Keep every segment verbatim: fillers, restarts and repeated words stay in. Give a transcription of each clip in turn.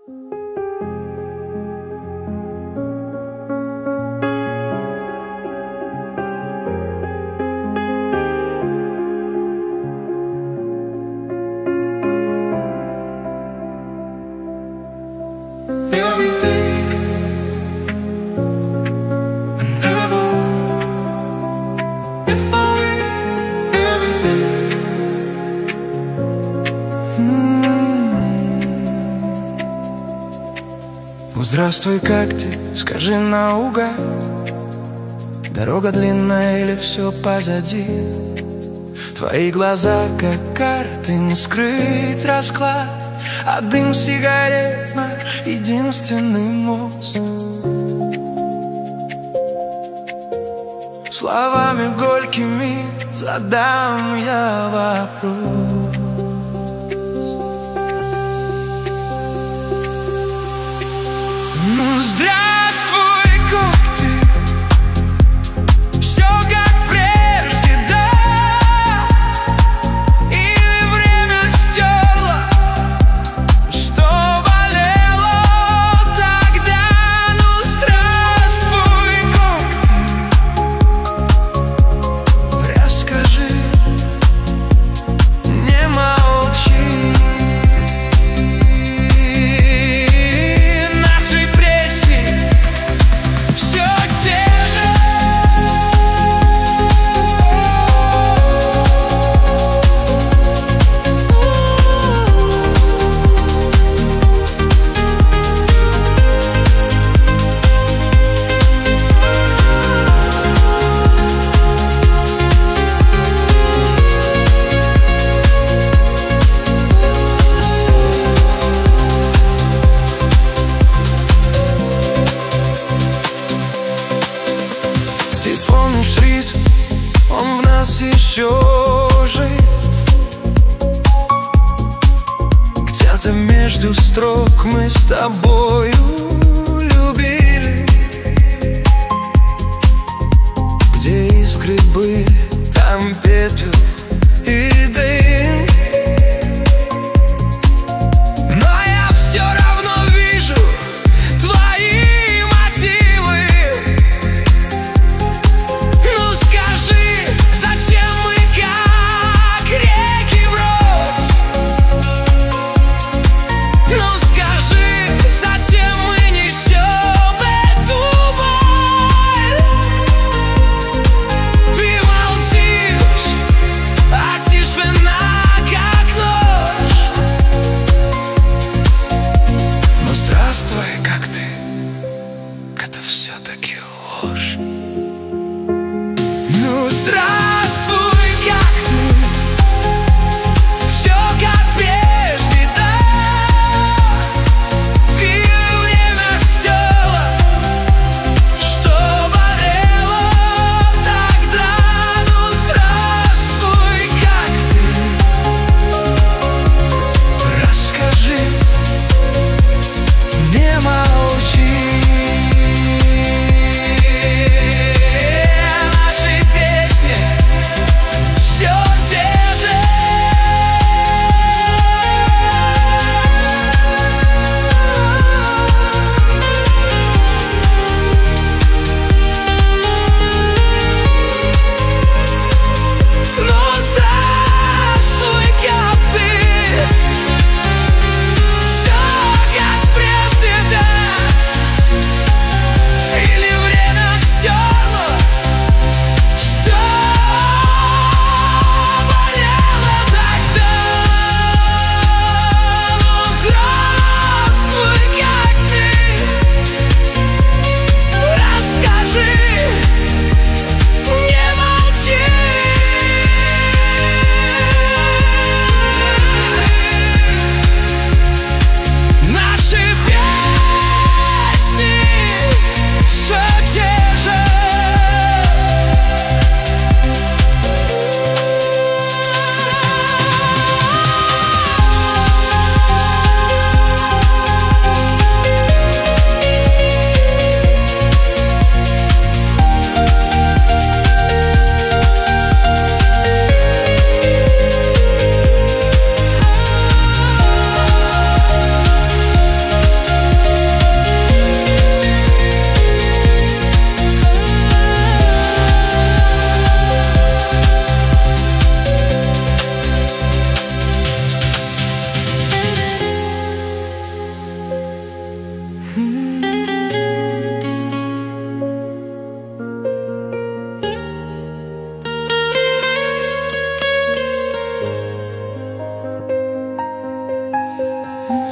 Здравствуй, как ты? Скажи наугад. Дорога длинная или все позади? Твои глаза, как карты, не скрыть расклад. А дым сигарет наш единственный мост. Словами горькими задам я вопрос. Ну, здравствуй, как ты? Все как прежде, да? Или время стерло, что болело тогда? Ну, здравствуй, как ты? Расскажи, не молчи. Он в нас еще жив. Где-то между строк мы с тобою любили. Где искры были, там пепел и дым. Но я все равно вижу твои мотивы. Ну скажи, зачем мы как реки врозь? Ну скажи, зачем мы несем эту боль? Ты молчишь, а тишина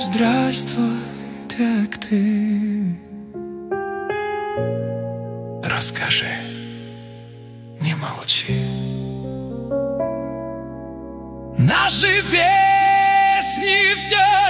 Здравствуй, как ты? Расскажи, не молчи. Наши песни все